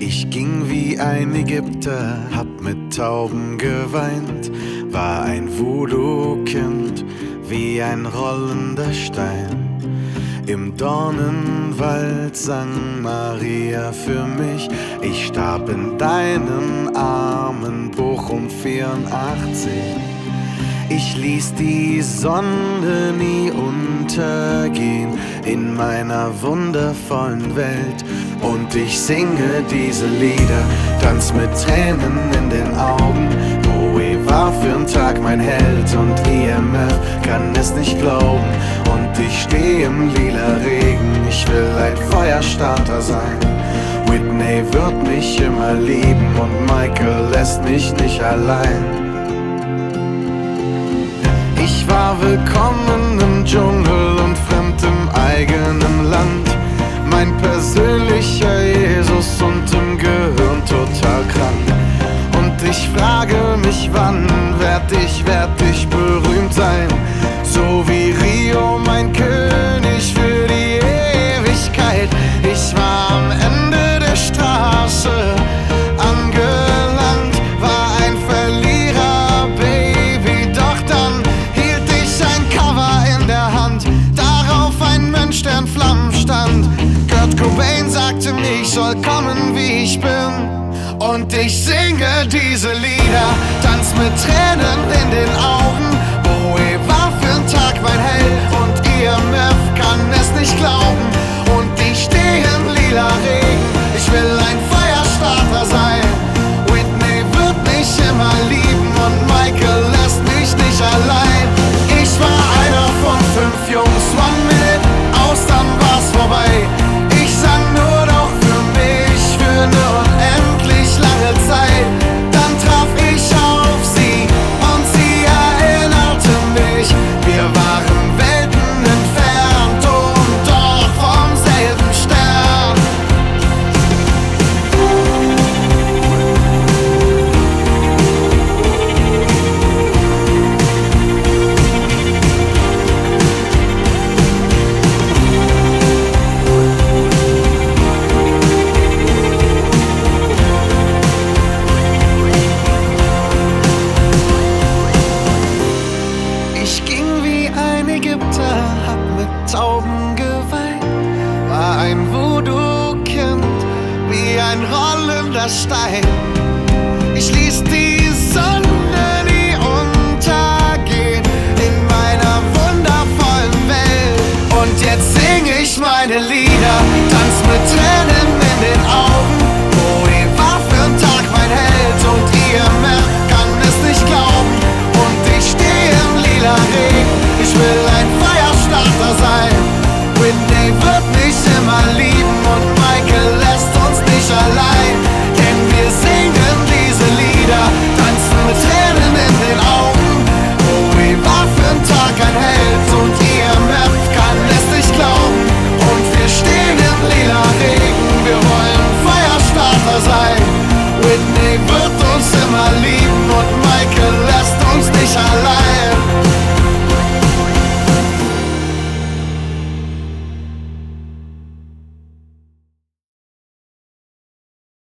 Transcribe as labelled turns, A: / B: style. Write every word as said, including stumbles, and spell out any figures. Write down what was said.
A: Ich ging wie ein Ägypter, hab mit Tauben geweint, war ein Voodoo-Kind, wie ein rollender Stein. Im Dornenwald sang Maria für mich, ich starb in deinen Armen, Bochum vierundachtzig. Ich ließ die Sonne nie untergehen in meiner wundervollen Welt. Und ich singe diese Lieder, tanz mit Tränen in den Augen. Bowie war für'n Tag mein Held und E M F kann es nicht glauben. Und ich steh im lila Regen, ich will ein Feuerstarter sein. Whitney wird mich immer lieben und Michael lässt mich nicht allein. Ich war willkommen im Dschungel und fremd im eigenen Land. Mein persönlicher Jesus und im Gehirn total krank. Und ich frage mich, wann werd ich, werd ich berühmt sein? So wie Rio, mein König für die Ewigkeit. Ich war am Ende der Straße angelangt, war ein Verlierer, Baby, doch dann hielt ich ein Cover in der Hand, darauf ein Mönch, der in Flammen stand. Kurt Cobain sagte mir, ich soll kommen, wie ich bin. Und ich singe diese Lieder, tanz mit Tränen in den Augen. Bowie war für'n Tag mein Held und E M F kann es nicht glauben. Und ich steh im lila Regen, ich will ein Feuerstarter sein. Whitney wird mich immer lieben und Michael lässt mich nicht allein. Ich war einer von fünf Jungs, one minute, aus dann war's vorbei. Ich sang nur noch für mich, für ne unendlich lange Zeit. Dann traf ich auf sie und sie erinnerte mich. Wir waren Welten entfernt und doch vom selben Stern. Ich ging wie ein Ägypter, hab mit Tauben geweint, war ein Voodoo-Kind, wie ein rollender Stein. Ich ließ die Sonne nie untergehen in meiner wundervollen Welt. Und jetzt sing ich meine Lieder.